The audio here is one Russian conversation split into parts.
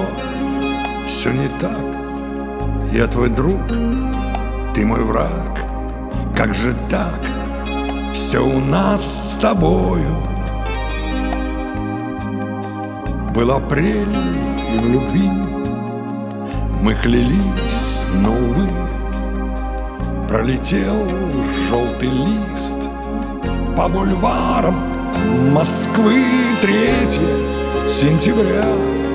все не так. Я твой друг, ты мой враг. Как же так? Все у нас с тобою. Был апрель, и в любви мы клялись, но, увы, пролетел желтый лист по бульварам Москвы. 3 сентября,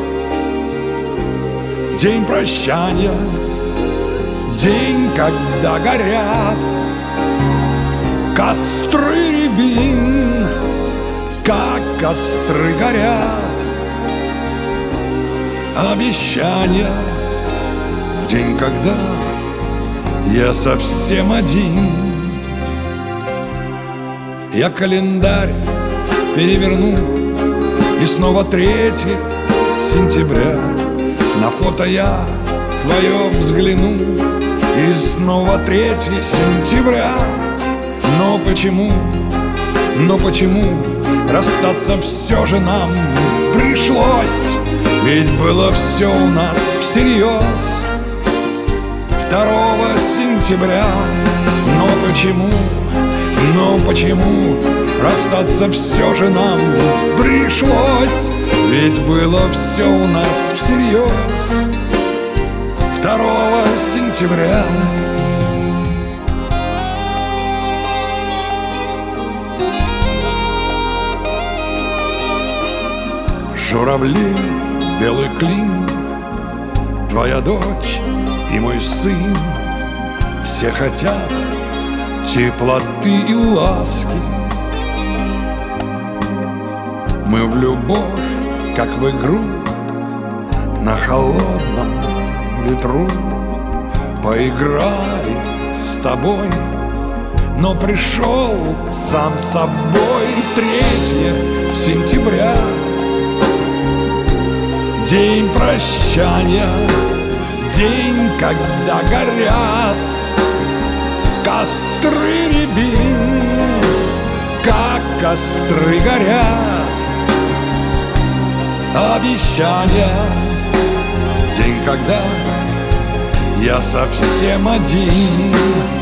день прощания, день, когда горят костры рябин, как костры горят. Обещания в день, когда я совсем один. Я календарь переверну, и снова 3 сентября. На фото я твое взгляну, и снова 3 сентября. Но почему расстаться все же нам пришлось? Ведь было все у нас всерьез 2 сентября. Но почему расстаться все же нам пришлось? Ведь было все у нас всерьез 2 сентября. Журавли, белый клин, твоя дочь и мой сын, все хотят теплоты и ласки. Мы в любовь, как в игру, на холодном ветру поиграли с тобой, но пришел сам собой 3 сентября. День прощания, день, когда горят костры рябин, как костры горят. Обещания в день, когда я совсем один.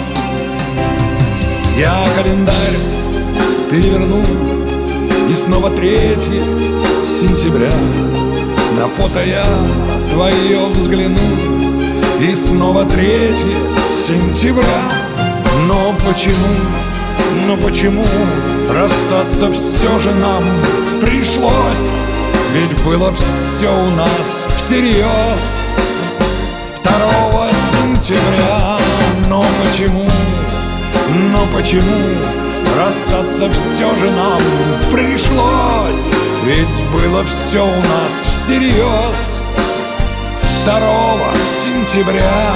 Я календарь переверну, и снова 3 сентября. На фото я твое взгляну, и снова 3 сентября. Но почему расстаться все же нам пришлось? Ведь было все у нас всерьез 2 сентября. Но почему расстаться все же нам пришлось? Ведь было все у нас всерьез 2 сентября.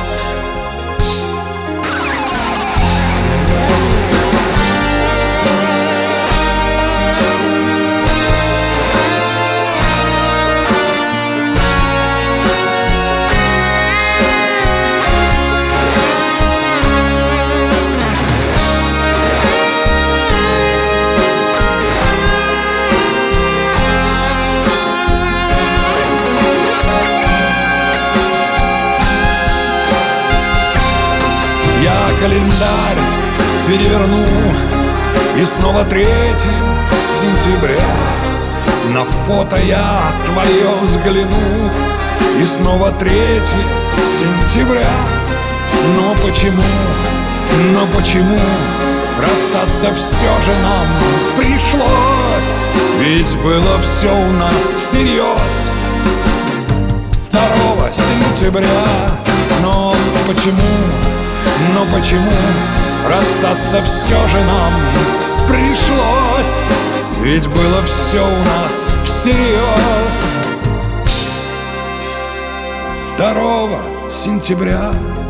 Календарь переверну, и снова 3 сентября. На фото я твое взгляну, и снова 3 сентября. Но почему расстаться все же нам пришлось? Ведь было все у нас всерьез 2 сентября. Но почему расстаться все же нам пришлось? Ведь было все у нас всерьез 2 сентября.